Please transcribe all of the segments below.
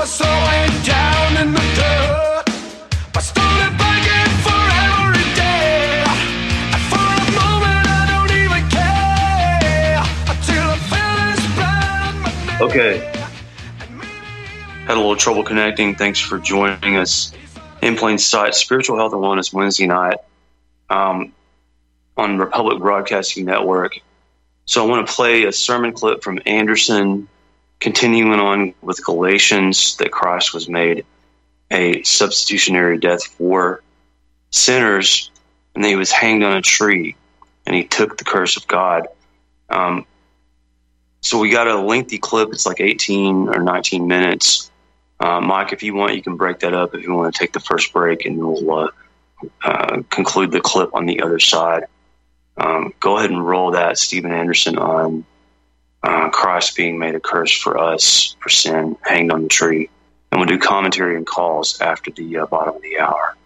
my soul went down in the dirt. I started begging for every day. And for a moment I don't even care. Until I feel this blood. Okay. Had a little trouble connecting. Thanks for joining us. In Plain Sight, Spiritual Health and Wellness Wednesday night on Republic Broadcasting Network. So I want to play a sermon clip from Anderson, continuing on with Galatians, that Christ was made a substitutionary death for sinners, and that he was hanged on a tree, and he took the curse of God. So we got a lengthy clip. It's like 18 or 19 minutes. Mike, if you want, you can break that up if you want to take the first break, and we'll conclude the clip on the other side. Go ahead and roll that, Stephen Anderson, on Christ being made a curse for us, for sin, hanged on the tree. And we'll do commentary and calls after the bottom of the hour.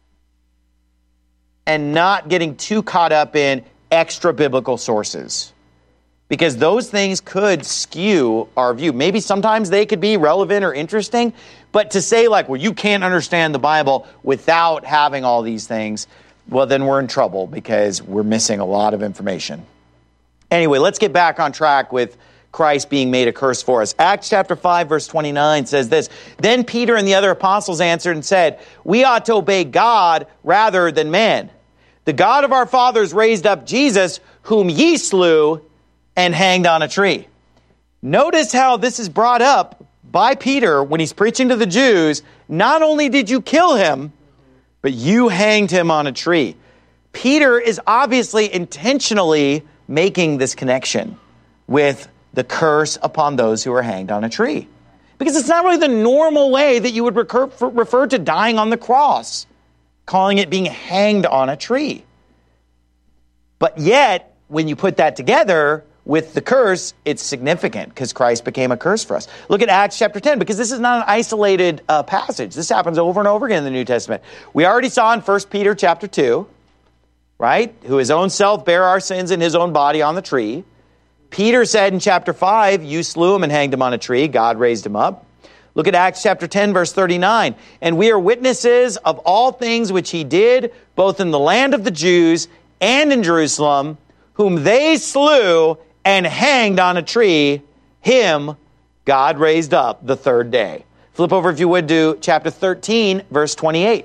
And not getting too caught up in extra biblical sources, because those things could skew our view. Maybe sometimes they could be relevant or interesting, but to say like, well, you can't understand the Bible without having all these things, well, then we're in trouble because we're missing a lot of information. Anyway, let's get back on track with Christ being made a curse for us. Acts chapter 5, verse 29 says this: Then Peter and the other apostles answered and said, we ought to obey God rather than men. The God of our fathers raised up Jesus, whom ye slew and hanged on a tree. Notice how this is brought up by Peter when he's preaching to the Jews. Not only did you kill him, but you hanged him on a tree. Peter is obviously intentionally making this connection with the curse upon those who are hanged on a tree, because it's not really the normal way that you would refer to dying on the cross, calling it being hanged on a tree. But yet, when you put that together with the curse, it's significant because Christ became a curse for us. Look at Acts chapter 10, because this is not an isolated passage. This happens over and over again in the New Testament. We already saw in 1 Peter chapter 2, right? Who his own self bare our sins in his own body on the tree. Peter said in chapter 5, you slew him and hanged him on a tree. God raised him up. Look at Acts chapter 10, verse 39. And we are witnesses of all things which he did, both in the land of the Jews and in Jerusalem, whom they slew and hanged on a tree. Him God raised up the third day. Flip over, if you would, to chapter 13, verse 28.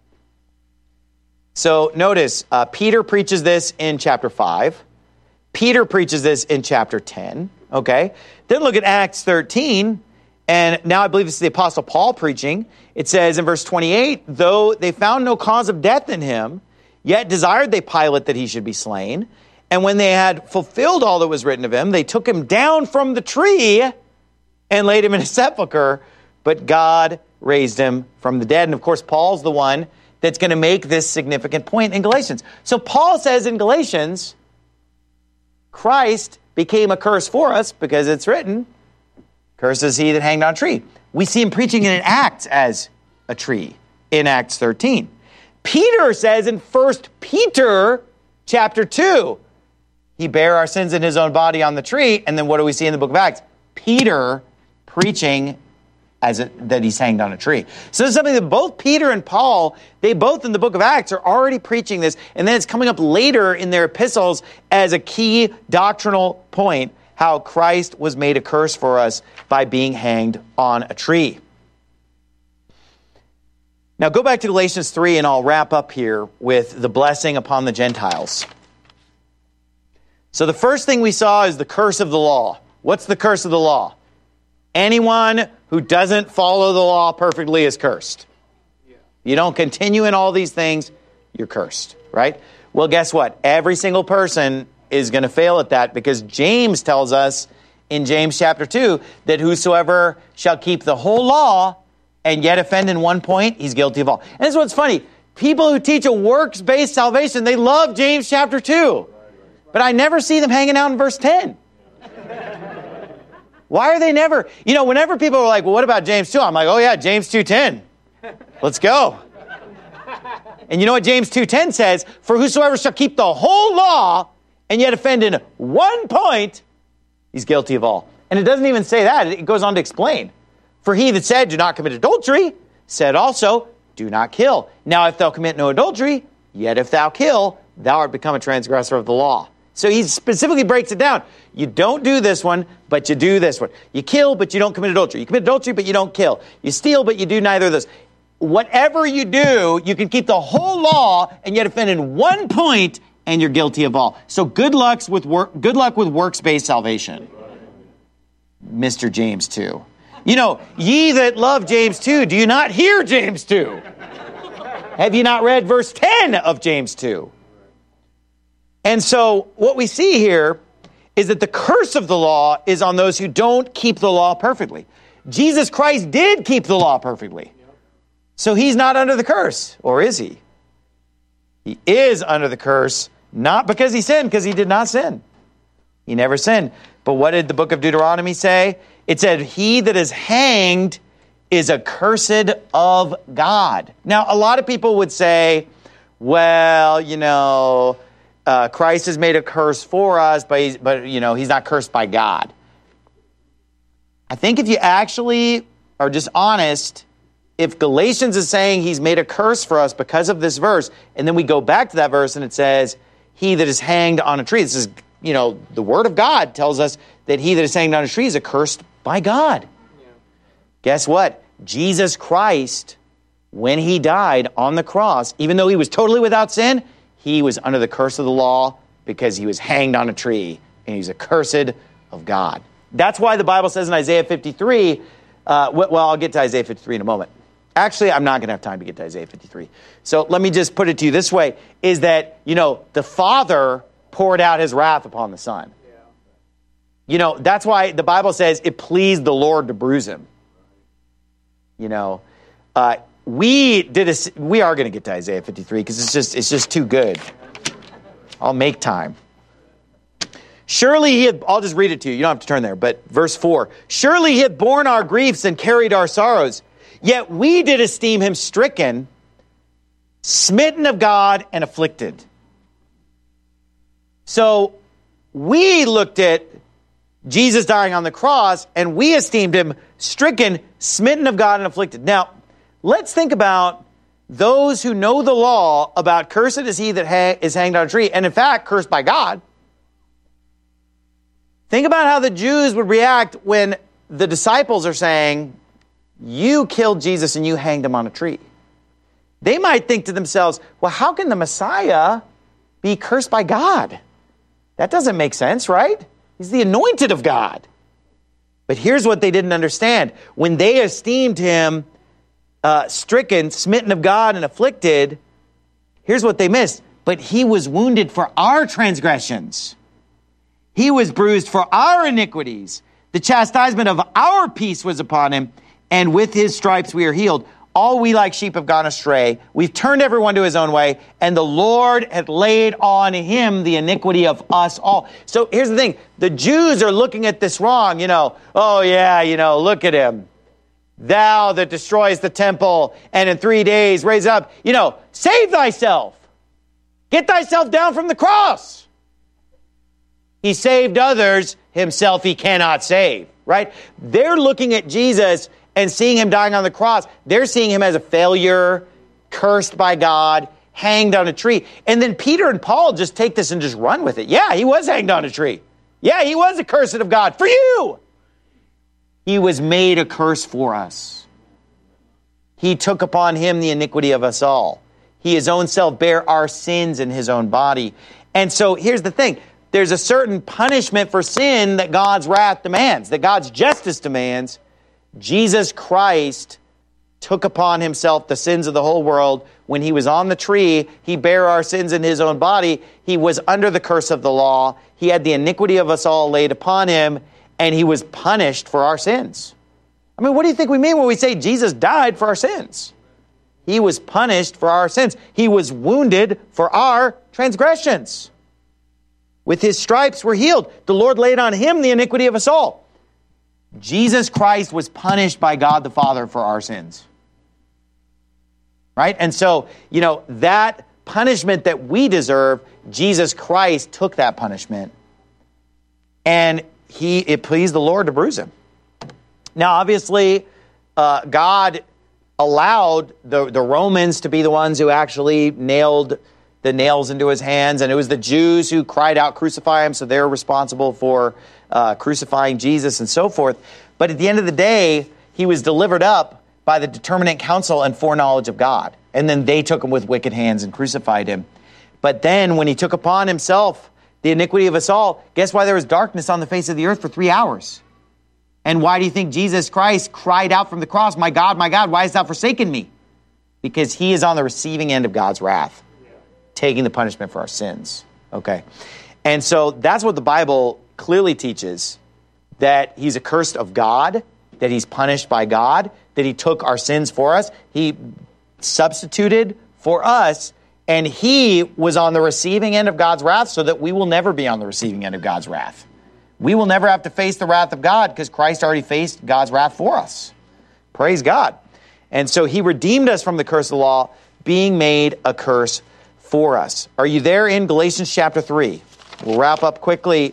So notice, Peter preaches this in chapter 5. Peter preaches this in chapter 10. Okay? Then look at Acts 13. And now I believe this is the Apostle Paul preaching. It says in verse 28, though they found no cause of death in him, yet desired they Pilate that he should be slain. And when they had fulfilled all that was written of him, they took him down from the tree and laid him in a sepulcher. But God raised him from the dead. And of course, Paul's the one that's going to make this significant point in Galatians. So Paul says in Galatians, Christ became a curse for us because it's written, cursed is he that hanged on a tree. We see him preaching in Acts as a tree in Acts 13. Peter says in 1 Peter chapter 2, he bare our sins in his own body on the tree. And then what do we see in the book of Acts? Peter preaching that he's hanged on a tree. So this is something that both Peter and Paul, they both in the book of Acts are already preaching this. And then it's coming up later in their epistles as a key doctrinal point, how Christ was made a curse for us by being hanged on a tree. Now go back to Galatians 3 and I'll wrap up here with the blessing upon the Gentiles. So the first thing we saw is the curse of the law. What's the curse of the law? Anyone who doesn't follow the law perfectly is cursed. You don't continue in all these things, you're cursed, right? Well, guess what? Every single person is going to fail at that, because James tells us in James chapter 2 that whosoever shall keep the whole law and yet offend in one point, he's guilty of all. And this is what's funny. People who teach a works-based salvation, they love James chapter 2. But I never see them hanging out in verse 10. Why are they never? You know, whenever people are like, well, what about James 2? I'm like, oh yeah, James 2:10. Let's go. And you know what James 2:10 says? For whosoever shall keep the whole law and yet offend in one point, he's guilty of all. And it doesn't even say that. It goes on to explain. For he that said, do not commit adultery, said also, do not kill. Now if thou commit no adultery, yet if thou kill, thou art become a transgressor of the law. So he specifically breaks it down. You don't do this one, but you do this one. You kill, but you don't commit adultery. You commit adultery, but you don't kill. You steal, but you do neither of those. Whatever you do, you can keep the whole law and yet offend in one point, and you're guilty of all. So good luck with works-based salvation. Mr. James 2. You know, ye that love James 2, do you not hear James 2? Have you not read verse 10 of James 2? And so what we see here is that the curse of the law is on those who don't keep the law perfectly. Jesus Christ did keep the law perfectly. So he's not under the curse, or is he? He is under the curse, not because he sinned, because he did not sin. He never sinned. But what did the book of Deuteronomy say? It said, he that is hanged is accursed of God. Now, a lot of people would say, well, you know, Christ has made a curse for us, but he's not cursed by God. I think if you actually are just honest, if Galatians is saying he's made a curse for us because of this verse, and then we go back to that verse and it says, he that is hanged on a tree. This is, the word of God tells us that he that is hanged on a tree is accursed by God. Yeah. Guess what? Jesus Christ, when he died on the cross, even though he was totally without sin, he was under the curse of the law because he was hanged on a tree and he's accursed of God. That's why the Bible says in Isaiah 53, I'll get to Isaiah 53 in a moment. Actually, I'm not going to have time to get to Isaiah 53. So let me just put it to you this way, is that, the Father poured out his wrath upon the Son. That's why the Bible says it pleased the Lord to bruise him. We are going to get to Isaiah 53 because it's just too good. I'll make time. Surely I'll just read it to you. You don't have to turn there, but verse 4. Surely he hath borne our griefs and carried our sorrows. Yet we did esteem him stricken, smitten of God, and afflicted. So we looked at Jesus dying on the cross, and we esteemed him stricken, smitten of God, and afflicted. Now, let's think about those who know the law about cursed is he that is hanged on a tree, and in fact, cursed by God. Think about how the Jews would react when the disciples are saying, you killed Jesus and you hanged him on a tree. They might think to themselves, well, how can the Messiah be cursed by God? That doesn't make sense, right? He's the anointed of God. But here's what they didn't understand. When they esteemed him stricken, smitten of God, and afflicted, here's what they missed. But he was wounded for our transgressions. He was bruised for our iniquities. The chastisement of our peace was upon him, and with his stripes we are healed. All we like sheep have gone astray. We've turned everyone to his own way, and the Lord hath laid on him the iniquity of us all. So here's the thing. The Jews are looking at this wrong. Look at him. Thou that destroys the temple, and in 3 days raise up. Save thyself. Get thyself down from the cross. He saved others, himself he cannot save, right? They're looking at Jesus and seeing him dying on the cross. They're seeing him as a failure, cursed by God, hanged on a tree. And then Peter and Paul just take this and just run with it. Yeah, he was hanged on a tree. Yeah, he was accursed of God for you. He was made a curse for us. He took upon him the iniquity of us all. He his own self bare our sins in his own body. And so here's the thing. There's a certain punishment for sin that God's wrath demands, that God's justice demands. Jesus Christ took upon himself the sins of the whole world. When he was on the tree, he bare our sins in his own body. He was under the curse of the law. He had the iniquity of us all laid upon him, and he was punished for our sins. I mean, what do you think we mean when we say Jesus died for our sins? He was punished for our sins. He was wounded for our transgressions. With his stripes we're healed. The Lord laid on him the iniquity of us all. Jesus Christ was punished by God the Father for our sins. Right? And so, that punishment that we deserve, Jesus Christ took that punishment. And it pleased the Lord to bruise him. Now, obviously, God allowed the Romans to be the ones who actually nailed the nails into his hands, and it was the Jews who cried out, crucify him, so they're responsible for crucifying Jesus and so forth. But at the end of the day, he was delivered up by the determinate counsel and foreknowledge of God. And then they took him with wicked hands and crucified him. But then when he took upon himself the iniquity of us all, guess why there was darkness on the face of the earth for 3 hours? And why do you think Jesus Christ cried out from the cross, my God, why hast thou forsaken me? Because he is on the receiving end of God's wrath, taking the punishment for our sins. Okay. And so that's what the Bible clearly teaches, that he's accursed of God, that he's punished by God, that he took our sins for us. He substituted for us, and he was on the receiving end of God's wrath so that we will never be on the receiving end of God's wrath. We will never have to face the wrath of God because Christ already faced God's wrath for us. Praise God. And so he redeemed us from the curse of the law, being made a curse for us. Are you there in Galatians chapter 3? We'll wrap up quickly.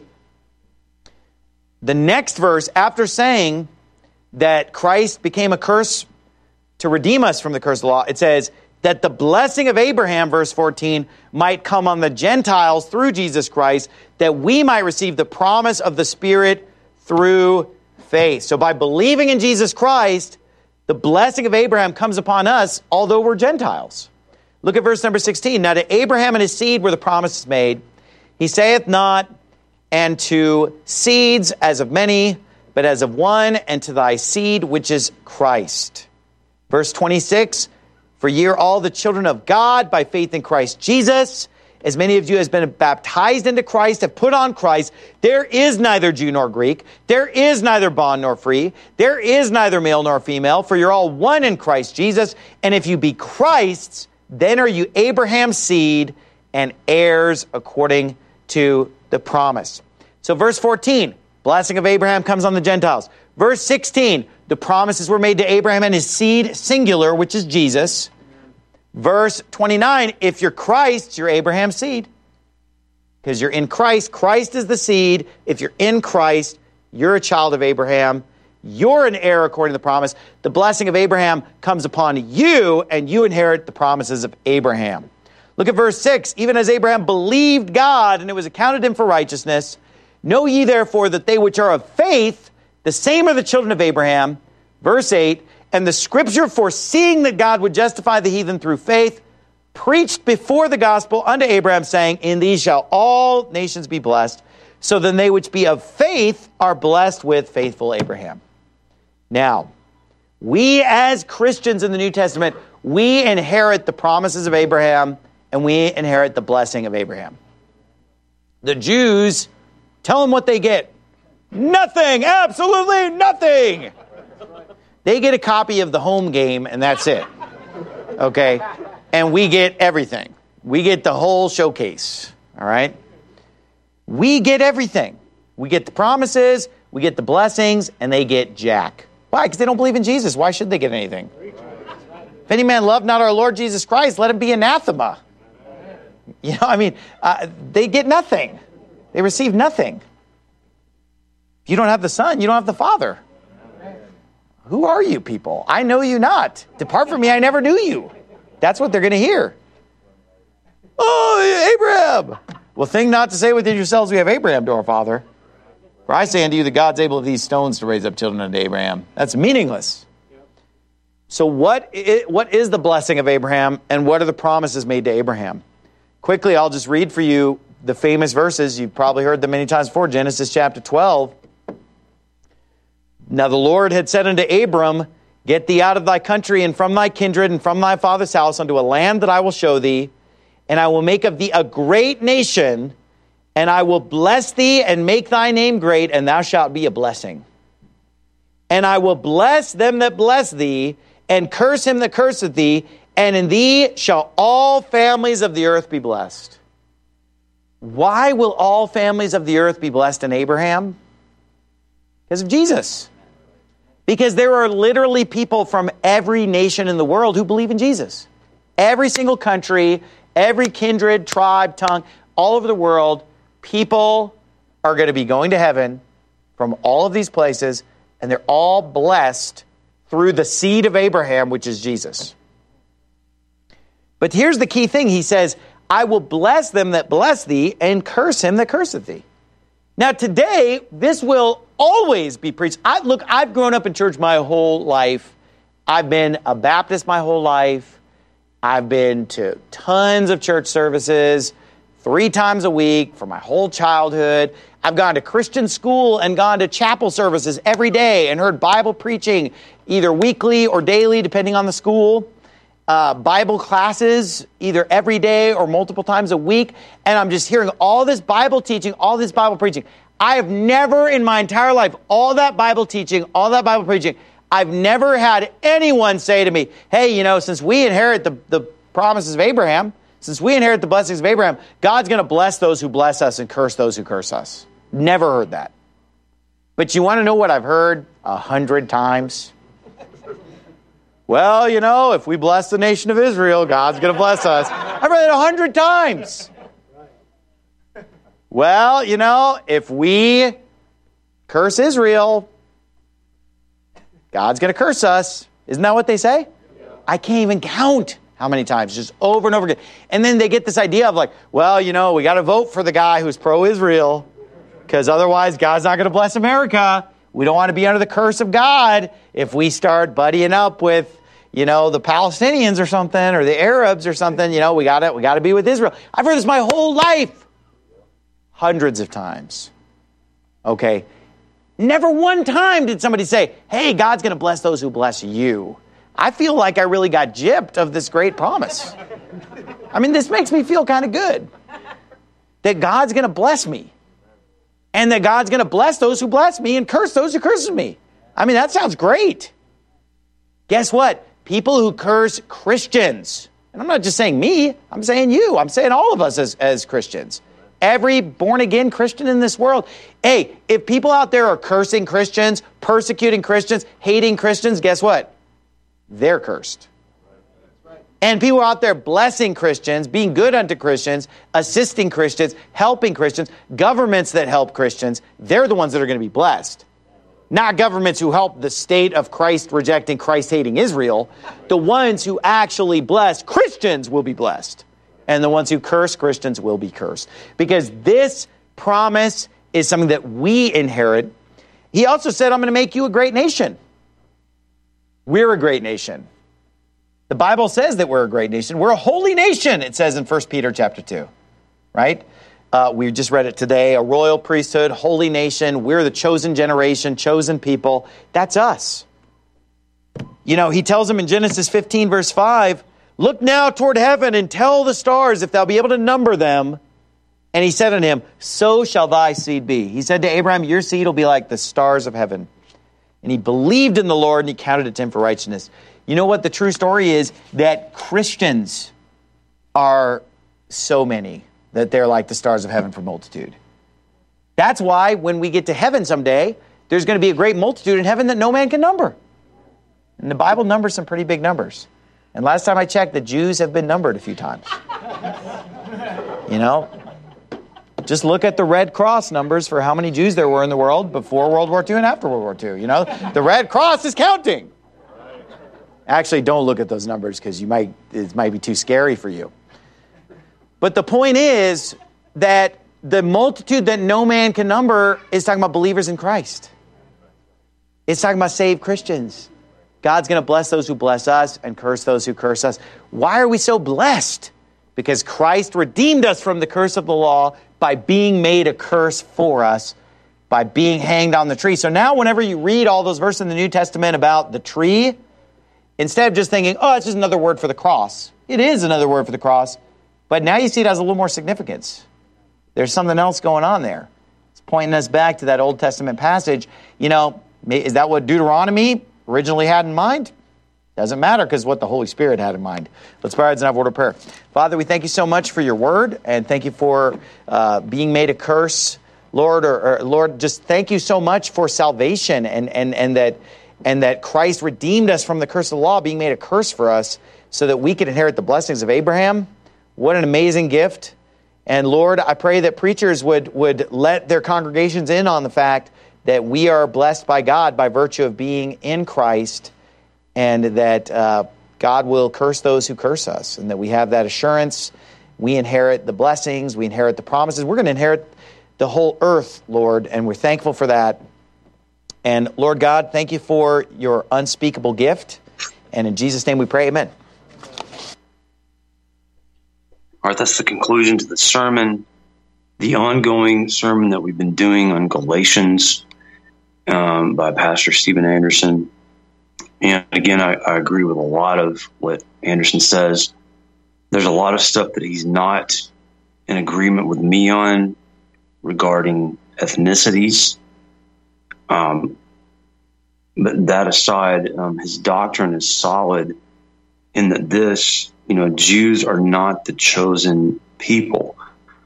The next verse, after saying that Christ became a curse to redeem us from the curse of the law, it says that the blessing of Abraham, verse 14, might come on the Gentiles through Jesus Christ, that we might receive the promise of the Spirit through faith. So by believing in Jesus Christ, the blessing of Abraham comes upon us, although we're Gentiles. Look at verse number 16. Now to Abraham and his seed were the promises made. He saith not, and to seeds as of many, but as of one, and to thy seed, which is Christ. Verse 26, for ye are all the children of God by faith in Christ Jesus. As many of you as been baptized into Christ have put on Christ. There is neither Jew nor Greek. There is neither bond nor free. There is neither male nor female, for you're all one in Christ Jesus. And if you be Christ's, then are you Abraham's seed and heirs according to the promise. So verse 14, blessing of Abraham comes on the Gentiles. Verse 16, the promises were made to Abraham and his seed, singular, which is Jesus. Verse 29, if you're Christ, you're Abraham's seed. Because you're in Christ. Christ is the seed. If you're in Christ, you're a child of Abraham. You're an heir according to the promise. The blessing of Abraham comes upon you, and you inherit the promises of Abraham. Look at verse 6. Even as Abraham believed God, and it was accounted him for righteousness, know ye therefore that they which are of faith, the same are the children of Abraham. Verse 8, and the scripture foreseeing that God would justify the heathen through faith, preached before the gospel unto Abraham, saying, in these shall all nations be blessed. So then they which be of faith are blessed with faithful Abraham. Now, we as Christians in the New Testament, we inherit the promises of Abraham, and we inherit the blessing of Abraham. The Jews, tell them what they get. Nothing, absolutely nothing. They get a copy of the home game, and that's it. Okay? And we get everything. We get the whole showcase. All right? We get everything. We get the promises, we get the blessings, and they get jack. Why? Because they don't believe in Jesus. Why should they get anything? If any man love not our Lord Jesus Christ, let him be anathema. You know, they get nothing. They receive nothing. If you don't have the Son, you don't have the Father. Who are you people? I know you not. Depart from me, I never knew you. That's what they're going to hear. Oh, Abraham. Well, think not to say within yourselves, we have Abraham to our father. For I say unto you, that God's able of these stones to raise up children unto Abraham. That's meaningless. So what is the blessing of Abraham, and what are the promises made to Abraham? Quickly, I'll just read for you the famous verses. You've probably heard them many times before. Genesis chapter 12. Now the Lord had said unto Abram, get thee out of thy country and from thy kindred and from thy father's house unto a land that I will show thee, and I will make of thee a great nation, and I will bless thee and make thy name great, and thou shalt be a blessing. And I will bless them that bless thee, and curse him that curseth thee, and in thee shall all families of the earth be blessed. Why will all families of the earth be blessed in Abraham? Because of Jesus. Because there are literally people from every nation in the world who believe in Jesus. Every single country, every kindred, tribe, tongue, all over the world, people are going to be going to heaven from all of these places, and they're all blessed through the seed of Abraham, which is Jesus. But here's the key thing. He says, I will bless them that bless thee and curse him that curseth thee. Now today, this will always be preached. I've grown up in church my whole life. I've been a Baptist my whole life. I've been to tons of church services 3 times a week for my whole childhood. I've gone to Christian school and gone to chapel services every day and heard Bible preaching either weekly or daily, depending on the school. Bible classes either every day or multiple times a week. And I'm just hearing all this Bible teaching, all this Bible preaching. I have never in my entire life, all that Bible teaching, all that Bible preaching, I've never had anyone say to me, hey, since we inherit the promises of Abraham, since we inherit the blessings of Abraham, God's going to bless those who bless us and curse those who curse us. Never heard that. But you want to know what I've heard 100 times? Well, if we bless the nation of Israel, God's going to bless us. I've read it 100 times. Well, if we curse Israel, God's going to curse us. Isn't that what they say? I can't even count how many times, just over and over again. And then they get this idea of we got to vote for the guy who's pro-Israel because otherwise God's not going to bless America. We don't want to be under the curse of God if we start buddying up with, the Palestinians or something, or the Arabs or something. We got to be with Israel. I've heard this my whole life. Hundreds of times. Okay. Never one time did somebody say, hey, God's going to bless those who bless you. I feel like I really got gypped of this great promise. This makes me feel kind of good. That God's going to bless me. And that God's going to bless those who bless me and curse those who curse me. That sounds great. Guess what? People who curse Christians, and I'm not just saying me, I'm saying you, I'm saying all of us as Christians. Every born-again Christian in this world. Hey, if people out there are cursing Christians, persecuting Christians, hating Christians, guess what? They're cursed. And people out there blessing Christians, being good unto Christians, assisting Christians, helping Christians, governments that help Christians, they're the ones that are going to be blessed. Not governments who help the state of Christ rejecting, Christ-hating Israel. The ones who actually bless Christians will be blessed. And the ones who curse Christians will be cursed. Because this promise is something that we inherit. He also said, I'm going to make you a great nation. We're a great nation. The Bible says that we're a great nation. We're a holy nation, it says in 1 Peter chapter 2. Right? We just read it today. A royal priesthood, holy nation. We're the chosen generation, chosen people. That's us. He tells them in Genesis 15, verse 5, look now toward heaven and tell the stars if thou be able to number them. And he said unto him, so shall thy seed be. He said to Abraham, your seed will be like the stars of heaven. And he believed in the Lord and he counted it to him for righteousness. You know what the true story is? That Christians are so many that they're like the stars of heaven for multitude. That's why when we get to heaven someday, there's going to be a great multitude in heaven that no man can number. And the Bible numbers some pretty big numbers. And last time I checked, the Jews have been numbered a few times. Just look at the Red Cross numbers for how many Jews there were in the world before World War II and after World War II. The Red Cross is counting. Actually, don't look at those numbers because it might be too scary for you. But the point is that the multitude that no man can number is talking about believers in Christ. It's talking about saved Christians. God's going to bless those who bless us and curse those who curse us. Why are we so blessed? Because Christ redeemed us from the curse of the law by being made a curse for us, by being hanged on the tree. So now whenever you read all those verses in the New Testament about the tree, instead of just thinking, oh, it's just another word for the cross. It is another word for the cross. But now you see it has a little more significance. There's something else going on there. It's pointing us back to that Old Testament passage. Is that what Deuteronomy originally had in mind? Doesn't matter because what the Holy Spirit had in mind. Let's bow our heads and have a word of prayer. Father, we thank you so much for your word and thank you for being made a curse. Lord, Lord, just thank you so much for salvation and that Christ redeemed us from the curse of the law, being made a curse for us so that we could inherit the blessings of Abraham. What an amazing gift. And Lord, I pray that preachers would let their congregations in on the fact that we are blessed by God by virtue of being in Christ and that God will curse those who curse us, and that we have that assurance. We inherit the blessings, we inherit the promises. We're going to inherit the whole earth, Lord, and we're thankful for that. And Lord God, thank you for your unspeakable gift. And in Jesus' name we pray, amen. All right, that's the conclusion to the sermon, the ongoing sermon that we've been doing on Galatians by Pastor Steven Anderson. And again, I agree with a lot of what Anderson says. There's a lot of stuff that he's not in agreement with me on regarding ethnicities. But that aside, his doctrine is solid in that Jews are not the chosen people.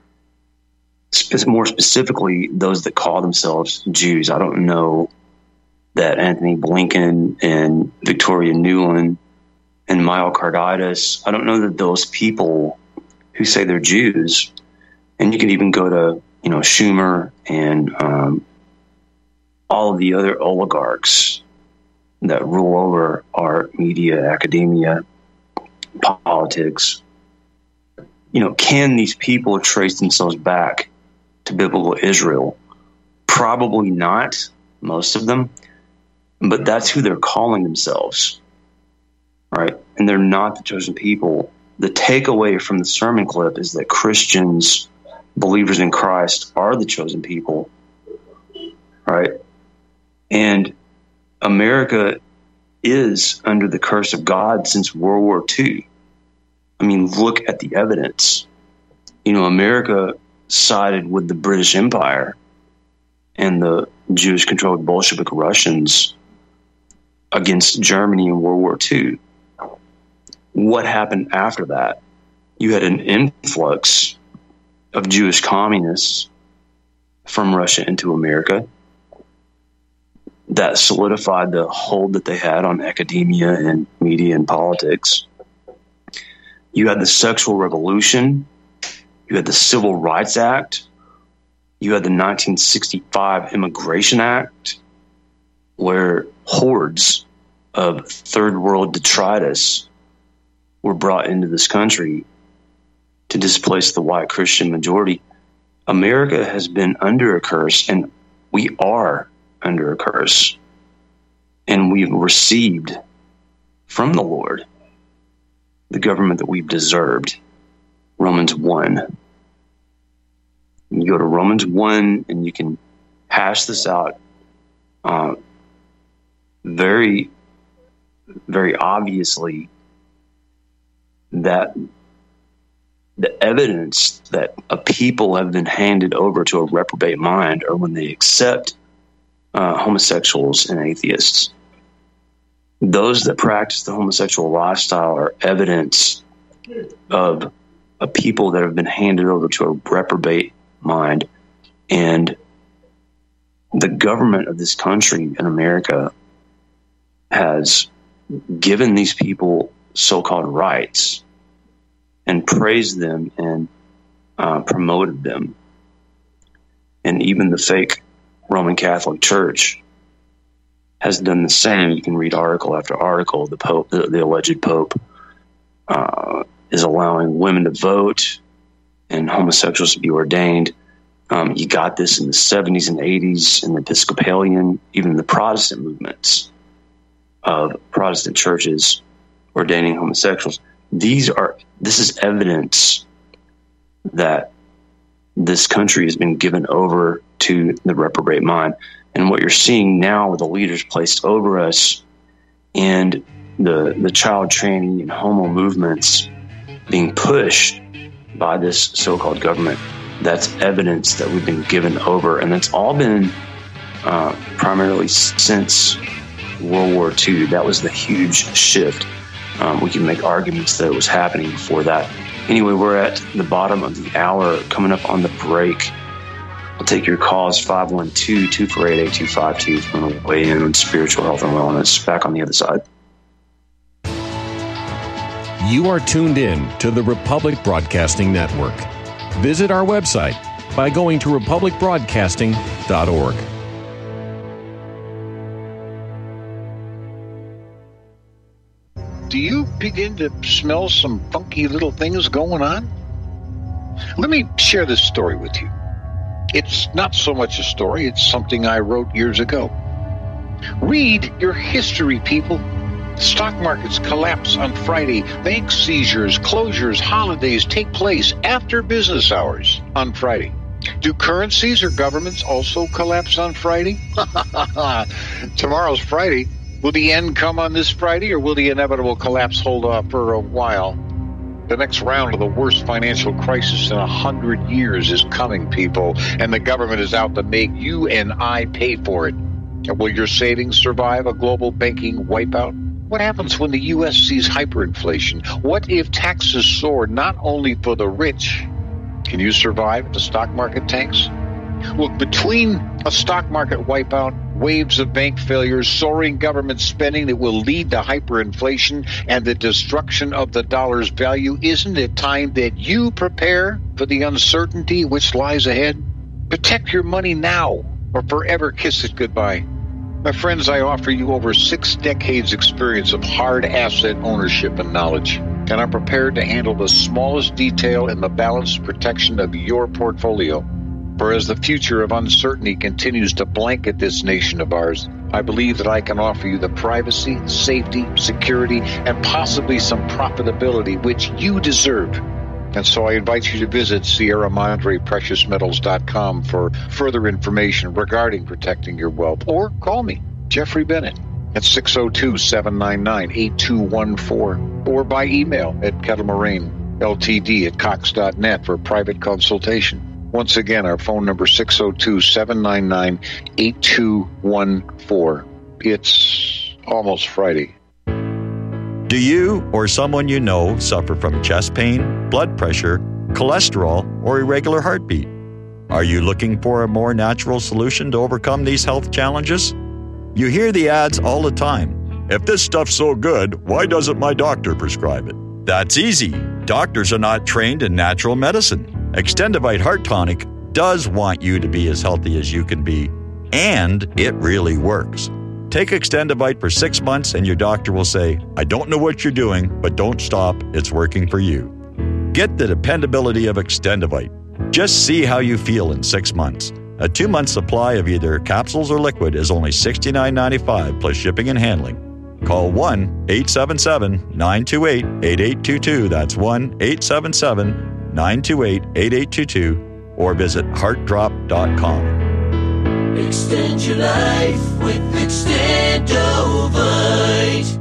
More specifically, those that call themselves Jews. I don't know that Anthony Blinken and Victoria Nuland and myocarditis, I don't know that those people who say they're Jews, and you can even go to, Schumer and all of the other oligarchs that rule over our media, academia, politics. Can these people trace themselves back to biblical Israel? Probably not, most of them, but that's who they're calling themselves, right? And they're not the chosen people. The takeaway from the sermon clip is that Christians, believers in Christ, are the chosen people, right? And America is under the curse of God since World War II. I mean, look at the evidence. America sided with the British Empire and the Jewish-controlled Bolshevik Russians against Germany in World War II. What happened after that? You had an influx of Jewish communists from Russia into America that solidified the hold that they had on academia and media and politics. You had the sexual revolution. You had the Civil Rights Act. You had the 1965 Immigration Act, where hordes of third world detritus were brought into this country to displace the white Christian majority. America has been under a curse, and we are under a curse. And we've received from the Lord the government that we've deserved. Romans 1. You go to Romans 1 and you can hash this out very, very obviously, that the evidence that a people have been handed over to a reprobate mind are when they accept homosexuals and atheists. Those that practice the homosexual lifestyle are evidence of a people that have been handed over to a reprobate mind. And the government of this country in America has given these people so-called rights and praised them and promoted them. And even the fake Roman Catholic Church has done the same. You can read article after article. The Pope, the alleged Pope, is allowing women to vote and homosexuals to be ordained. You got this in the 70s and 80s in the Episcopalian, even the Protestant movements of Protestant churches ordaining homosexuals. This is evidence that this country has been given over to the reprobate mind. And what you're seeing now with the leaders placed over us and the child training and homo movements being pushed by this so-called government, that's evidence that we've been given over. And that's all been primarily since World War II. That was the huge shift. We can make arguments that it was happening before that. Anyway, we're at the bottom of the hour, coming up on the break. I'll take your calls, 512-248-8252, if you want to weigh in on spiritual health and wellness. Back on the other side. You are tuned in to the Republic Broadcasting Network. Visit our website by going to republicbroadcasting.org. Do you begin to smell some funky little things going on? Let me share this story with you. It's not so much a story, it's something I wrote years ago. Read your history, people. Stock markets collapse on Friday. Bank seizures, closures, holidays take place after business hours on Friday. Do currencies or governments also collapse on Friday? Tomorrow's Friday. Will the end come on this Friday, or will the inevitable collapse hold off for a while? The next round of the worst financial crisis in 100 years is coming, people, and the government is out to make you and I pay for it. Will your savings survive a global banking wipeout? What happens when the U.S. sees hyperinflation? What if taxes soar not only for the rich? Can you survive if the stock market tanks? Look, between a stock market wipeout, waves of bank failures, soaring government spending that will lead to hyperinflation, and the destruction of the dollar's value, isn't it time that you prepare for the uncertainty which lies ahead? Protect your money now, or forever kiss it goodbye. My friends, I offer you over 6 decades experience of hard asset ownership and knowledge, and I'm prepared to handle the smallest detail in the balanced protection of your portfolio. For as the future of uncertainty continues to blanket this nation of ours, I believe that I can offer you the privacy, safety, security, and possibly some profitability which you deserve. And so I invite you to visit SierraMadrePreciousMetals.com for further information regarding protecting your wealth. Or call me, Jeffrey Bennett, at 602-799-8214. Or by email at kettlemoraineltd@cox.net for a private consultation. Once again, our phone number 602-799-8214. It's almost Friday. Do you or someone you know suffer from chest pain, blood pressure, cholesterol, or irregular heartbeat? Are you looking for a more natural solution to overcome these health challenges? You hear the ads all the time. If this stuff's so good, why doesn't my doctor prescribe it? That's easy. Doctors are not trained in natural medicine. Extendivite Heart Tonic does want you to be as healthy as you can be, and it really works. Take Extendivite for 6 months and your doctor will say, I don't know what you're doing, but don't stop, it's working for you. Get the dependability of Extendivite. Just see how you feel in 6 months. A 2-month supply of either capsules or liquid is only $69.95 plus shipping and handling. Call 1-877-928-8822. That's 1-877-928-8822 or visit heartdrop.com. Extend your life with Extendovite.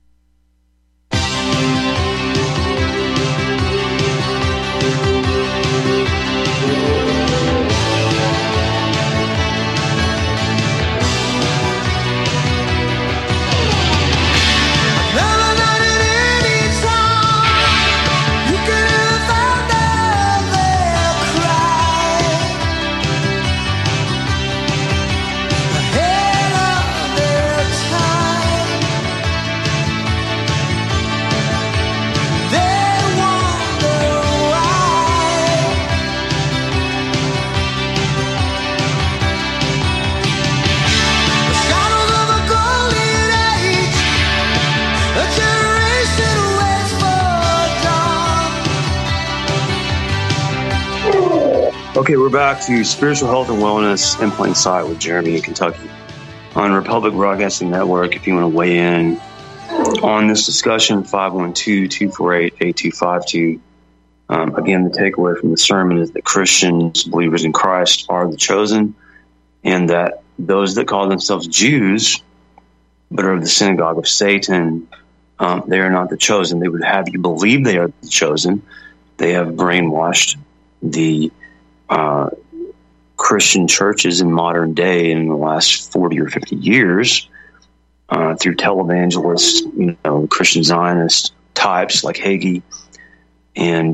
Okay, we're back to Spiritual Health and Wellness in Plain Sight with Jeremy in Kentucky on Republic Broadcasting Network. If you want to weigh in on this discussion, 512-248-8252. Again, the takeaway from the sermon is that Christians, believers in Christ, are the chosen, and that those that call themselves Jews but are of the synagogue of Satan, they are not the chosen. They would have you believe they are the chosen. They have brainwashed the Christian churches in modern day in the last 40 or 50 years through televangelists, Christian Zionist types like Hagee. And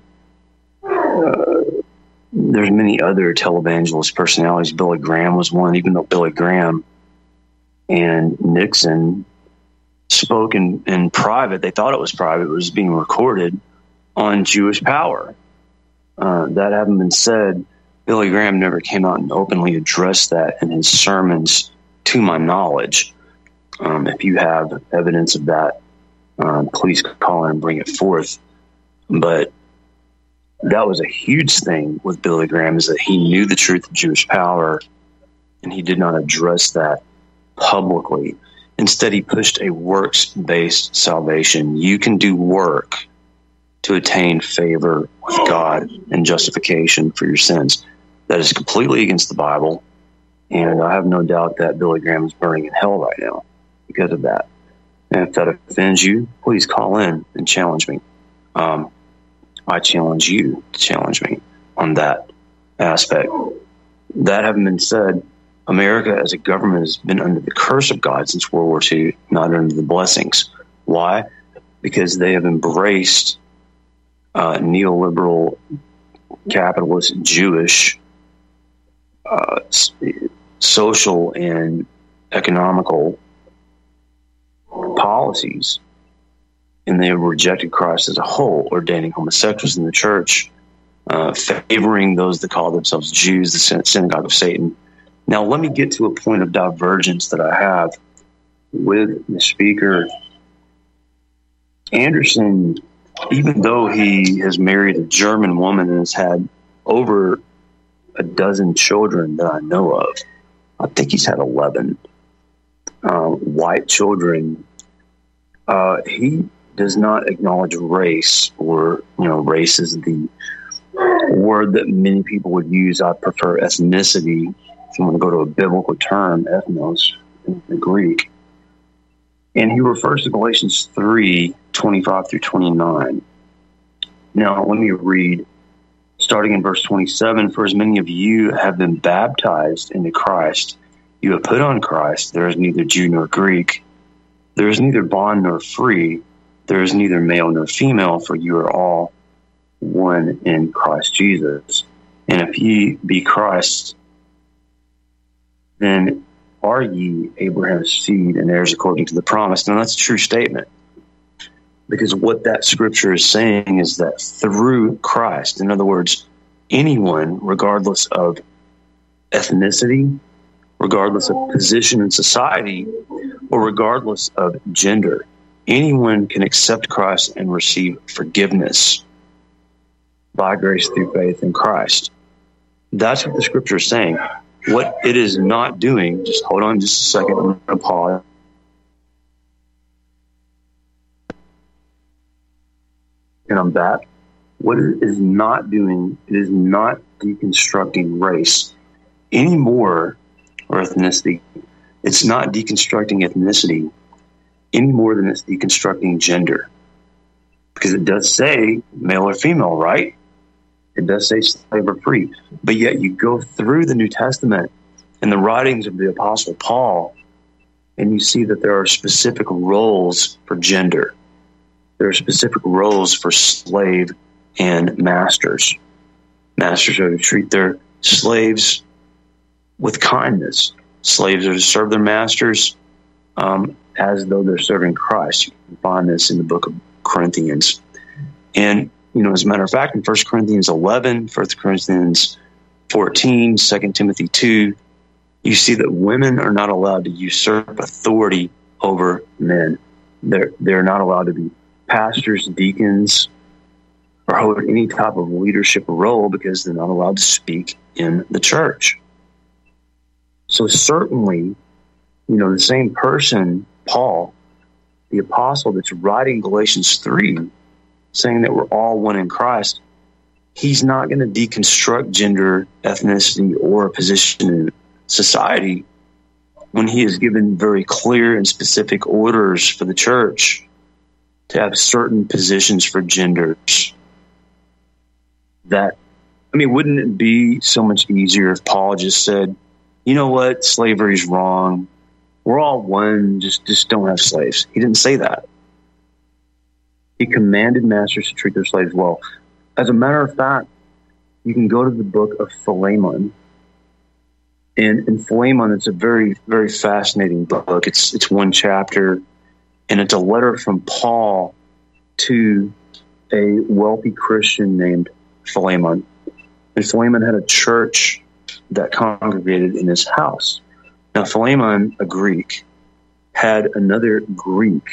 there's many other televangelist personalities. Billy Graham was one, even though Billy Graham and Nixon spoke in private. They thought it was private. It was being recorded on Jewish power. That having been said, Billy Graham never came out and openly addressed that in his sermons, to my knowledge. If you have evidence of that, please call in and bring it forth. But that was a huge thing with Billy Graham, is that he knew the truth of Jewish power, and he did not address that publicly. Instead, he pushed a works-based salvation. You can do work to attain favor with God and justification for your sins. That is completely against the Bible, and I have no doubt that Billy Graham is burning in hell right now because of that. And if that offends you, please call in and challenge me. I challenge you to challenge me on that aspect. That having been said, America as a government has been under the curse of God since World War II, not under the blessings. Why? Because they have embraced neoliberal, capitalist, Jewish social and economical policies, and they have rejected Christ as a whole, ordaining homosexuals in the church, favoring those that call themselves Jews, the synagogue of Satan. Now, let me get to a point of divergence that I have with the speaker. Anderson, even though he has married a German woman and has had over a dozen children that I know of, I think he's had 11 white children, he does not acknowledge race, or, race is the word that many people would use. I prefer ethnicity. If you want to go to a biblical term, ethnos in the Greek. And he refers to Galatians 3:25 through 29. Now, let me read, starting in verse 27, "For as many of you have been baptized into Christ, you have put on Christ. There is neither Jew nor Greek. There is neither bond nor free. There is neither male nor female, for you are all one in Christ Jesus. And if ye be Christ, then are ye Abraham's seed and heirs according to the promise." Now, that's a true statement, because what that scripture is saying is that through Christ, in other words, anyone, regardless of ethnicity, regardless of position in society, or regardless of gender, anyone can accept Christ and receive forgiveness by grace through faith in Christ. That's what the scripture is saying. What it is not doing, just hold on just a second, I'm going to pause. And I'm back. What it is not doing, it is not deconstructing race anymore, or ethnicity. It's not deconstructing ethnicity any more than it's deconstructing gender. Because it does say male or female, right? It does say slave or free. But yet you go through the New Testament and the writings of the Apostle Paul, and you see that there are specific roles for gender. There are specific roles for slave and masters. Masters are to treat their slaves with kindness. Slaves are to serve their masters as though they're serving Christ. You can find this in the book of Corinthians. And, as a matter of fact, in 1 Corinthians 11, 1 Corinthians 14, 2 Timothy 2, you see that women are not allowed to usurp authority over men. They're not allowed to be pastors, deacons, or hold any type of leadership role, because they're not allowed to speak in the church. So certainly, the same person, Paul, the apostle that's writing Galatians 3, saying that we're all one in Christ, he's not going to deconstruct gender, ethnicity, or position in society when he has given very clear and specific orders for the church to have certain positions for genders. Wouldn't it be so much easier if Paul just said, you know what, slavery's wrong. We're all one, just don't have slaves. He didn't say that. He commanded masters to treat their slaves well. As a matter of fact, you can go to the book of Philemon. And in Philemon, it's a very, very fascinating book. It's one chapter, and it's a letter from Paul to a wealthy Christian named Philemon. And Philemon had a church that congregated in his house. Now, Philemon, a Greek, had another Greek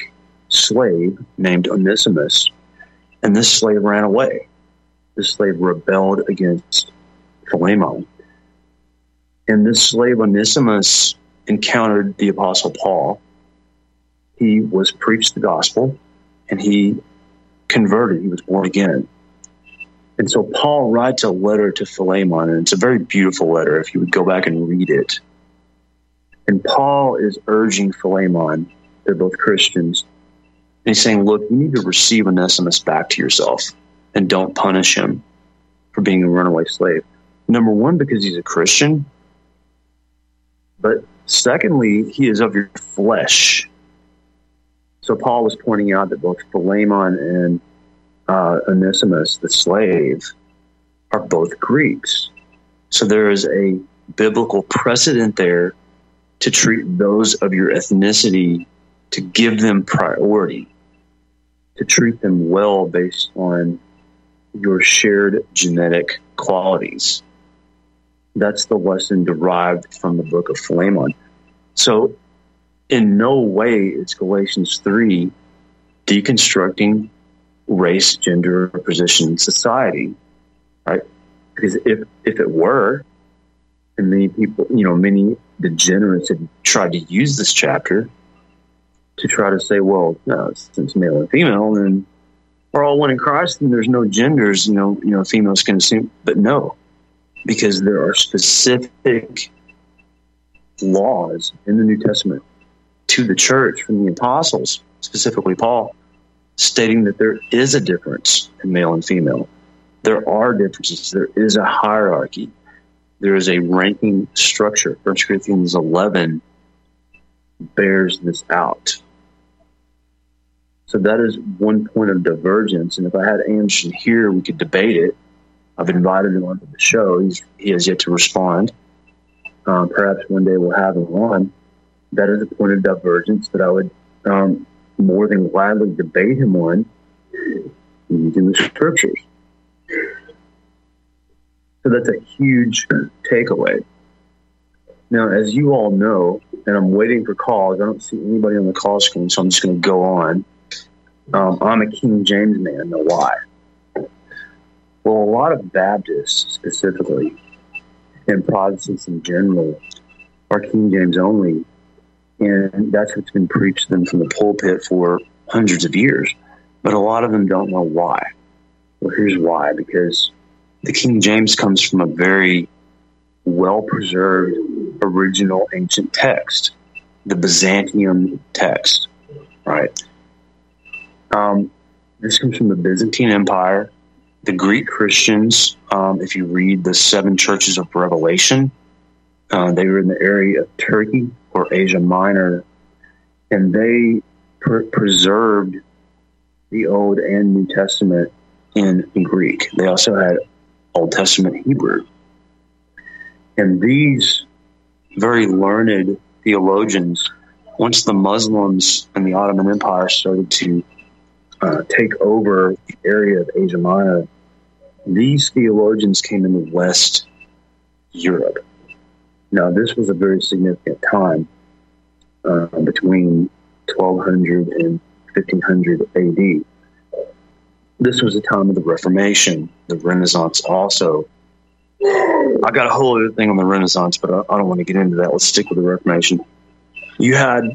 slave named Onesimus, and this slave ran away. This slave rebelled against Philemon. And this slave Onesimus encountered the Apostle Paul. He was preached the gospel, and he converted. He was born again. And so Paul writes a letter to Philemon, and it's a very beautiful letter if you would go back and read it. And Paul is urging Philemon, they're both Christians, and he's saying, look, you need to receive Onesimus back to yourself and don't punish him for being a runaway slave. Number one, because he's a Christian, but secondly, he is of your flesh. So Paul was pointing out that both Philemon and Onesimus, the slave, are both Greeks. So there is a biblical precedent there to treat those of your ethnicity, to give them priority, to treat them well based on your shared genetic qualities. That's the lesson derived from the book of Philemon. So in no way is Galatians 3 deconstructing race, gender, or position in society, right? Because if it were, and many people, many degenerates have tried to use this chapter to try to say, well, no, since male and female, then we're all one in Christ, and there's no genders, females can assume, but no, because there are specific laws in the New Testament to the church from the apostles, specifically Paul, stating that there is a difference in male and female. There are differences. There is a hierarchy. There is a ranking structure. 1 Corinthians 11 bears this out. So that is one point of divergence. And if I had Anderson here, we could debate it. I've invited him onto the show. He has yet to respond. Perhaps one day we'll have him on. That is a point of divergence that I would more than gladly debate him on using the scriptures. So that's a huge takeaway. Now, as you all know, and I'm waiting for calls. I don't see anybody on the call screen, so I'm just going to go on. I'm a King James man. Now, why? Well, a lot of Baptists specifically, and Protestants in general, are King James only. And that's what's been preached to them from the pulpit for hundreds of years. But a lot of them don't know why. Well, here's why. Because the King James comes from a very well-preserved original ancient text, the Byzantium text, right? This comes from the Byzantine Empire. The Greek Christians, if you read the 7 churches of Revelation, they were in the area of Turkey or Asia Minor, and they preserved the Old and New Testament in Greek. They also had Old Testament Hebrew. And these very learned theologians, once the Muslims and the Ottoman Empire started to take over the area of Asia Minor, these theologians came into West Europe. Now, this was a very significant time between 1200 and 1500 AD. This was a time of the Reformation, the Renaissance also. I got a whole other thing on the Renaissance, but I don't want to get into that. Let's stick with the Reformation. You had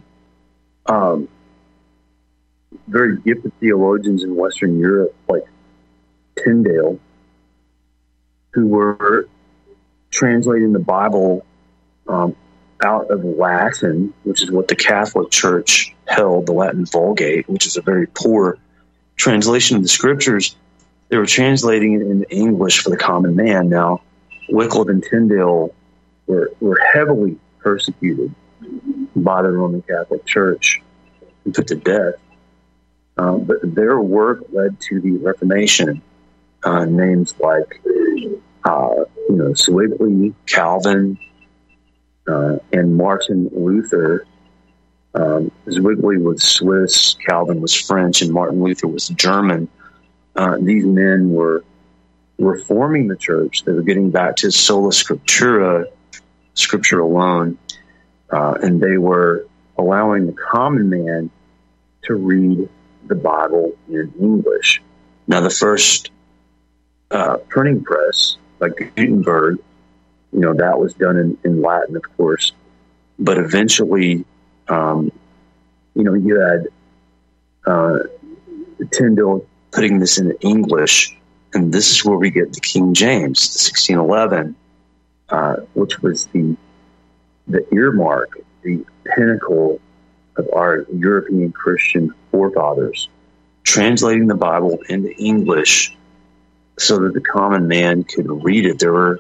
very gifted theologians in Western Europe, like Tyndale, who were translating the Bible out of Latin, which is what the Catholic Church held, the Latin Vulgate, which is a very poor translation of the scriptures. They were translating it into English for the common man. Now, Wycliffe and Tyndale were heavily persecuted by the Roman Catholic Church and put to death. But their work led to the Reformation. Names like Zwingli, Calvin, and Martin Luther. Zwingli was Swiss, Calvin was French, and Martin Luther was German. These men were reforming the church. They were getting back to sola scriptura, scripture alone, and they were allowing the common man to read the Bible in English. Now, the first printing press, like Gutenberg, that was done in Latin, of course. But eventually, you had Tyndale putting this in English, and this is where we get the King James, the 1611, which was the earmark, the pinnacle of our European Christian forefathers, translating the Bible into English so that the common man could read it. There were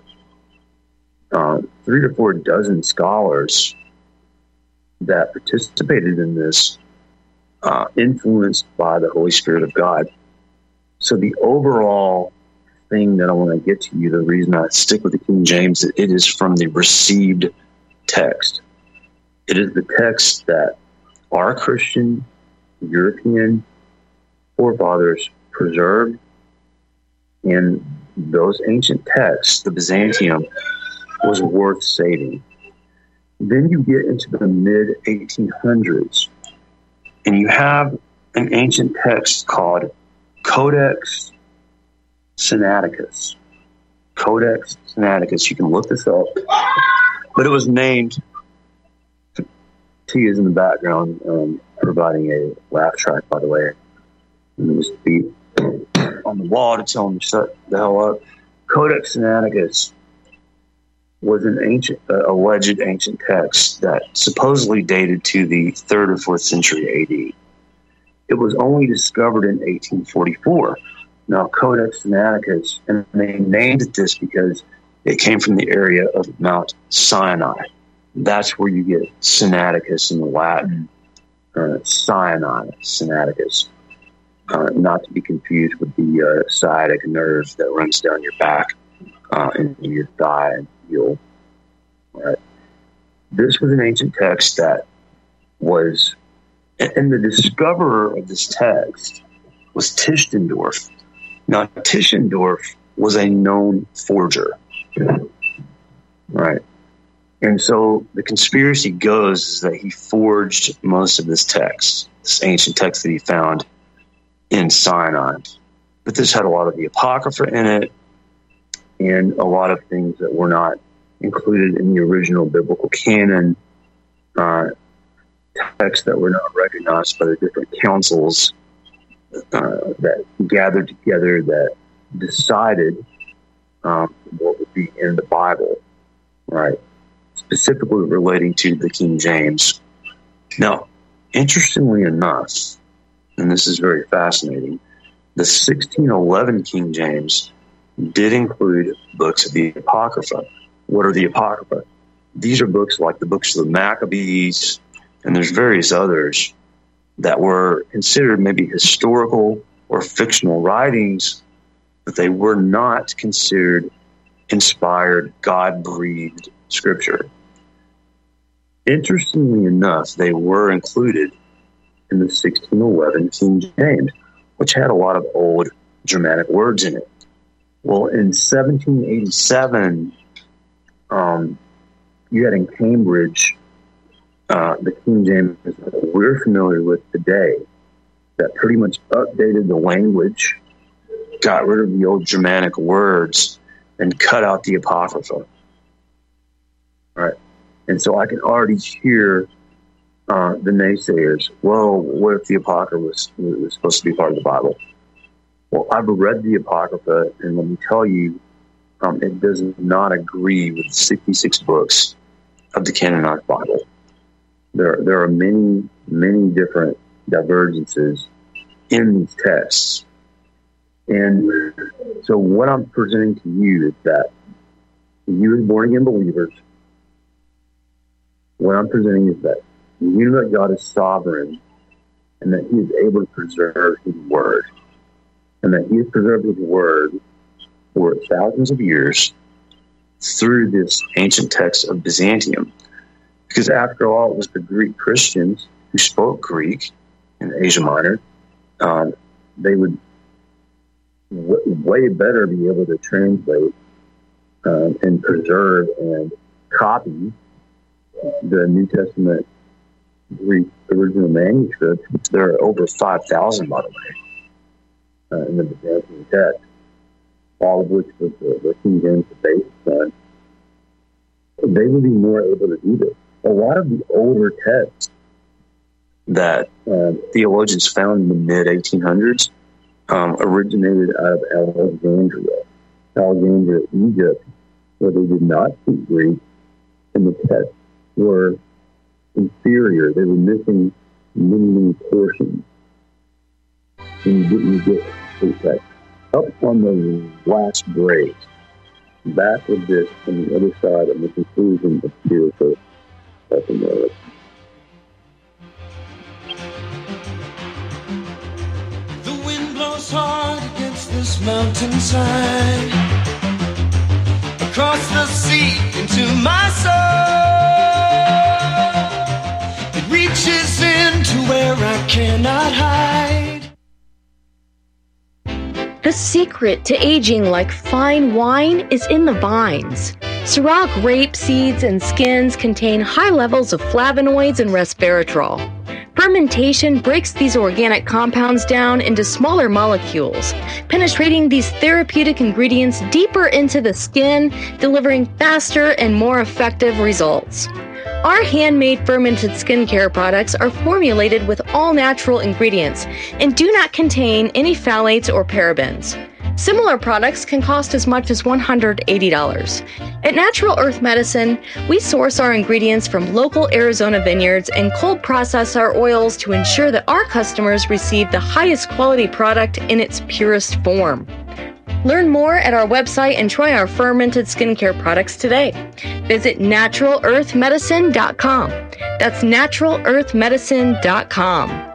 3 to 4 dozen scholars that participated in this, influenced by the Holy Spirit of God. So the overall thing that I want to get to you, the reason I stick with the King James, it is from the received text. It is the text that our Christian European forefathers preserved, and those ancient texts, the Byzantium, was worth saving. Then you get into the mid-1800s, and you have an ancient text called Codex Sinaiticus. Codex Sinaiticus. You can look this up. But it was named, T is in the background, providing a laugh track, by the way. And it was beat on the wall to tell him to shut the hell up. Codex Sinaiticus was an alleged ancient text that supposedly dated to the 3rd or 4th century AD. It was only discovered in 1844. Now, Codex Sinaiticus, and they named it this because it came from the area of Mount Sinai. That's where you get Sinaiticus in the Latin, Sinai, Sinaiticus. Not to be confused with the sciatic nerve that runs down your back into your thigh and heel. Right. This was an ancient text that was, and the discoverer of this text was Tischendorf. Now, Tischendorf was a known forger. Right. And so the conspiracy goes is that he forged most of this text, this ancient text that he found in Sinai. But this had a lot of the Apocrypha in it and a lot of things that were not included in the original biblical canon, texts that were not recognized by the different councils that gathered together that decided what would be in the Bible, right? Specifically relating to the King James. Now, interestingly enough, and this is very fascinating, the 1611 King James did include books of the Apocrypha. What are the Apocrypha? These are books like the books of the Maccabees, and there's various others that were considered maybe historical or fictional writings, but they were not considered inspired, God-breathed scripture. Interestingly enough, they were included in the 1611 King James, which had a lot of old Germanic words in it. Well, in 1787, you had in Cambridge the King James that we're familiar with today, that pretty much updated the language, got rid of the old Germanic words, and cut out the Apocrypha. Right. And so I can already hear the naysayers. Well, what if the Apocrypha was supposed to be part of the Bible? Well, I've read the Apocrypha, and let me tell you, it does not agree with the 66 books of the canonized Bible. There are many, many different divergences in these texts. And so what I'm presenting to you is that you as born-again believers, what I'm presenting is that you know that God is sovereign and that he is able to preserve his word. And that he has preserved his word for thousands of years through this ancient text of Byzantium. Because after all, it was the Greek Christians who spoke Greek in Asia Minor. They would way better be able to translate and preserve and copy the New Testament Greek original manuscripts. There are over 5,000, by the way, in the Byzantine text, all of which was the King James is based on. They would be more able to do this. A lot of the older texts that theologians found in the mid-1800s originated out of Alexandria, Egypt, where they did not speak Greek, and the texts were inferior. They were missing many portions. And you didn't get complete text. Up on the last grade, back of this, on the other side of the conclusion of spiritual self-knowledge. The wind blows hard against this mountainside, across the sea into my soul. It reaches into where I cannot hide. The secret to aging like fine wine is in the vines. Syrah grape seeds and skins contain high levels of flavonoids and resveratrol. Fermentation breaks these organic compounds down into smaller molecules, penetrating these therapeutic ingredients deeper into the skin, delivering faster and more effective results. Our handmade fermented skincare products are formulated with all natural ingredients and do not contain any phthalates or parabens. Similar products can cost as much as $180. At Natural Earth Medicine, we source our ingredients from local Arizona vineyards and cold process our oils to ensure that our customers receive the highest quality product in its purest form. Learn more at our website and try our fermented skincare products today. Visit NaturalEarthMedicine.com. That's NaturalEarthMedicine.com.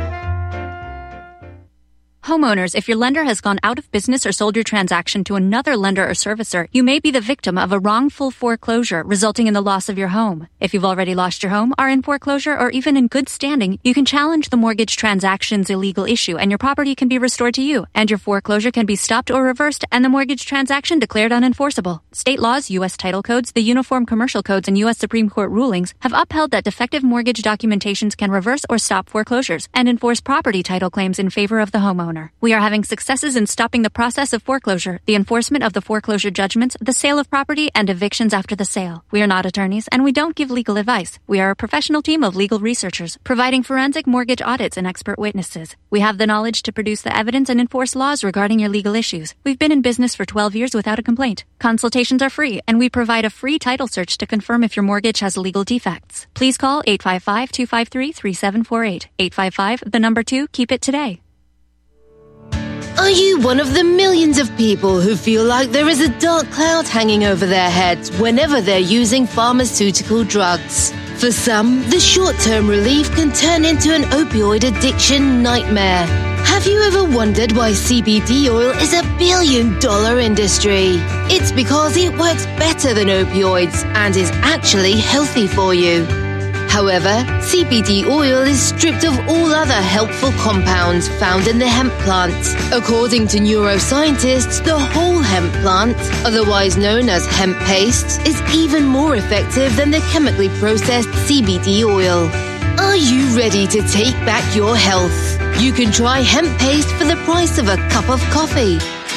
Homeowners, if your lender has gone out of business or sold your transaction to another lender or servicer, you may be the victim of a wrongful foreclosure resulting in the loss of your home. If you've already lost your home, are in foreclosure, or even in good standing, you can challenge the mortgage transaction's illegal issue and your property can be restored to you, and your foreclosure can be stopped or reversed and the mortgage transaction declared unenforceable. State laws, U.S. title codes, the Uniform Commercial Codes, and U.S. Supreme Court rulings have upheld that defective mortgage documentations can reverse or stop foreclosures and enforce property title claims in favor of the homeowner. We are having successes in stopping the process of foreclosure, the enforcement of the foreclosure judgments, the sale of property, and evictions after the sale. We are not attorneys, and we don't give legal advice. We are a professional team of legal researchers, providing forensic mortgage audits and expert witnesses. We have the knowledge to produce the evidence and enforce laws regarding your legal issues. We've been in business for 12 years without a complaint. Consultations are free, and we provide a free title search to confirm if your mortgage has legal defects. Please call 855-253-3748. 855, keep it today. Are you one of the millions of people who feel like there is a dark cloud hanging over their heads whenever they're using pharmaceutical drugs? For some, the short-term relief can turn into an opioid addiction nightmare. Have you ever wondered why CBD oil is a billion-dollar industry? It's because it works better than opioids and is actually healthy for you. However, CBD oil is stripped of all other helpful compounds found in the hemp plant. According to neuroscientists, the whole hemp plant, otherwise known as hemp paste, is even more effective than the chemically processed CBD oil. Are you ready to take back your health? You can try hemp paste for the price of a cup of coffee.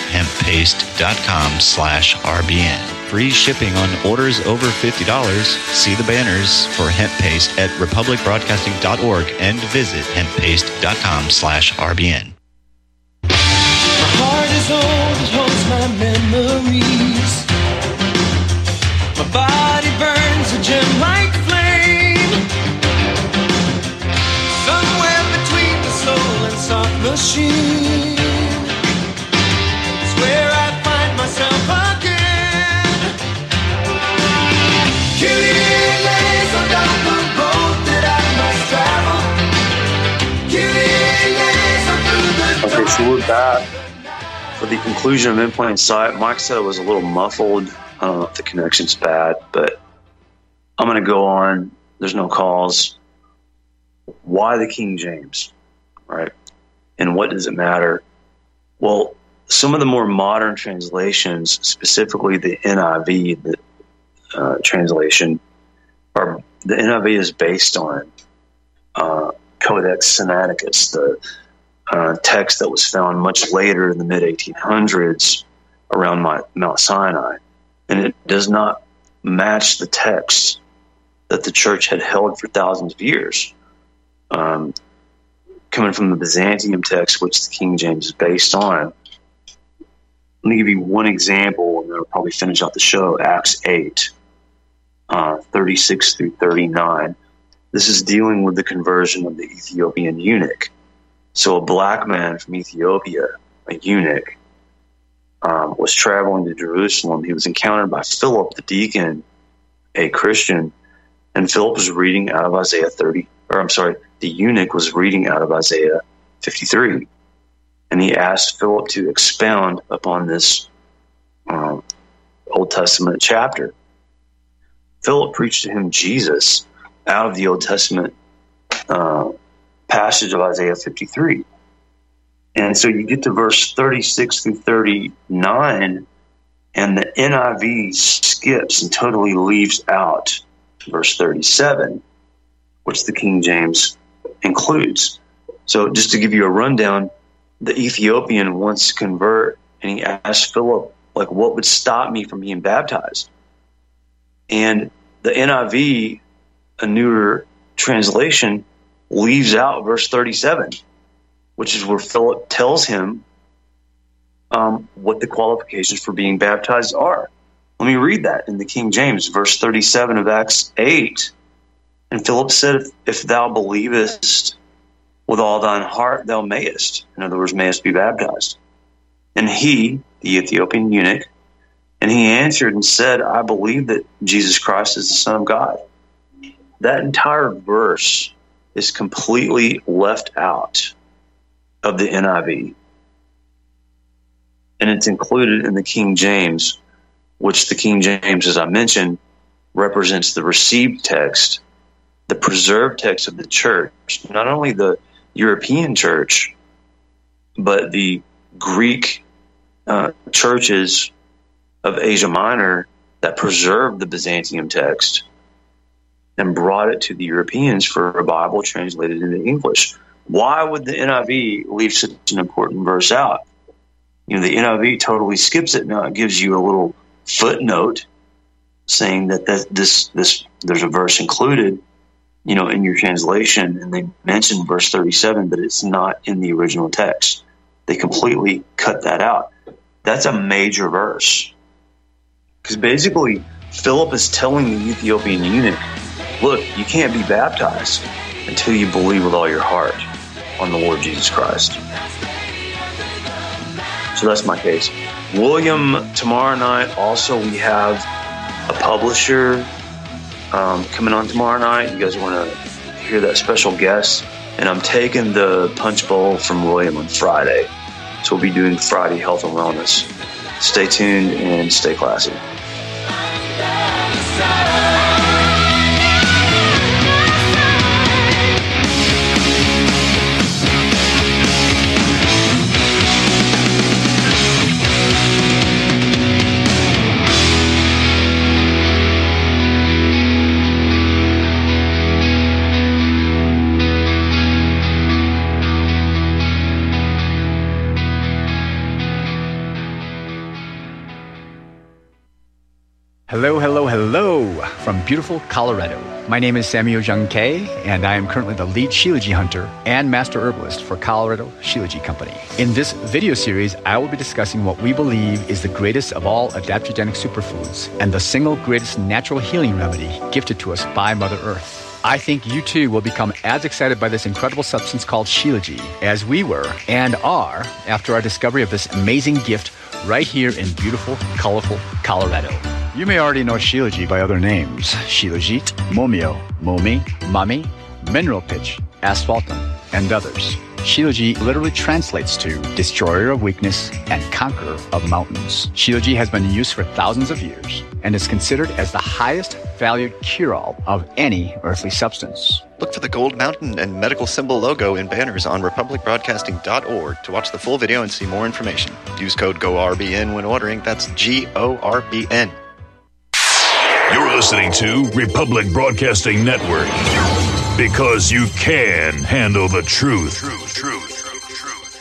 Hemppaste.com/RBN. Free shipping on orders over $50. See the banners for hemp paste at republicbroadcasting.org and visit hemppaste.com/RBN. My heart is old, it holds my memories. My body burns a gem-like flame. Somewhere between the soul and soft machine is where I find myself again. Killing lays on down the road that I must travel. Killing lays on through the Okay, so we're back for the conclusion of In Plain Sight. Mike said it was a little muffled. I don't know if the connection's bad, but I'm going to go on. There's no calls. Why the King James, right? And what does it matter? Well, some of the more modern translations, specifically the NIV, translation, or the NIV is based on Codex Sinaiticus, the text that was found much later in the mid-1800s around Mount Sinai. And it does not match the text that the church had held for thousands of years, coming from the Byzantium text, which the King James is based on. Let me give you one example, and then I'll probably finish out the show. Acts 8, 36 through 39. This is dealing with the conversion of the Ethiopian eunuch. So a black man from Ethiopia, a eunuch, was traveling to Jerusalem. He was encountered by Philip, the deacon, a Christian, and Philip was reading out of Isaiah 30, the eunuch was reading out of Isaiah 53. And he asked Philip to expound upon this Old Testament chapter. Philip preached to him Jesus out of the Old Testament passage of Isaiah 53. And so you get to verse 36 through 39, and the NIV skips and totally leaves out verse 37, which the King James includes. So just to give you a rundown, the Ethiopian wants to convert, and he asks Philip, like, what would stop me from being baptized? And the NIV, a newer translation, leaves out verse 37, which is where Philip tells him what the qualifications for being baptized are. Let me read that in the King James, verse 37 of Acts 8. And Philip said, if thou believest with all thine heart, thou mayest. In other words, mayest be baptized. And he, the Ethiopian eunuch, and he answered and said, I believe that Jesus Christ is the Son of God. That entire verse is completely left out of the NIV. And it's included in the King James, which the King James, as I mentioned, represents the received text, the preserved text of the church, not only the European church, but the Greek churches of Asia Minor that preserved the Byzantium text and brought it to the Europeans for a Bible translated into English. Why would the NIV leave such an important verse out? You know, the NIV totally skips it. Now it gives you a little footnote saying that there's a verse included, you know, in your translation, and they mention verse 37, but it's not in the original text. They completely cut that out. That's a major verse. Because basically, Philip is telling the Ethiopian eunuch, look, you can't be baptized until you believe with all your heart on the Lord Jesus Christ. So that's my case. William, tomorrow night, also we have a publisher coming on tomorrow night. You guys want to hear that special guest? And I'm taking the punch bowl from William on Friday. So we'll be doing Friday health and wellness. Stay tuned and stay classy. Hello, hello, hello from beautiful Colorado. My name is Samuel Jung Kay, and I am currently the lead Shilajit hunter and master herbalist for Colorado Shilajit Company. In this video series, I will be discussing what we believe is the greatest of all adaptogenic superfoods and the single greatest natural healing remedy gifted to us by Mother Earth. I think you too will become as excited by this incredible substance called Shilajit as we were and are after our discovery of this amazing gift right here in beautiful, colorful Colorado. You may already know Shilajit by other names: Shilajit, Momio, Momi, Mami, Mineral Pitch, Asphaltum, and others. Shilajit literally translates to destroyer of weakness and conqueror of mountains. Shilajit has been in use for thousands of years and is considered as the highest valued cure-all of any earthly substance. Look for the gold mountain and medical symbol logo in banners on republicbroadcasting.org to watch the full video and see more information. Use code GORBN when ordering. That's GORBN. You're listening to Republic Broadcasting Network. Because you can handle the truth.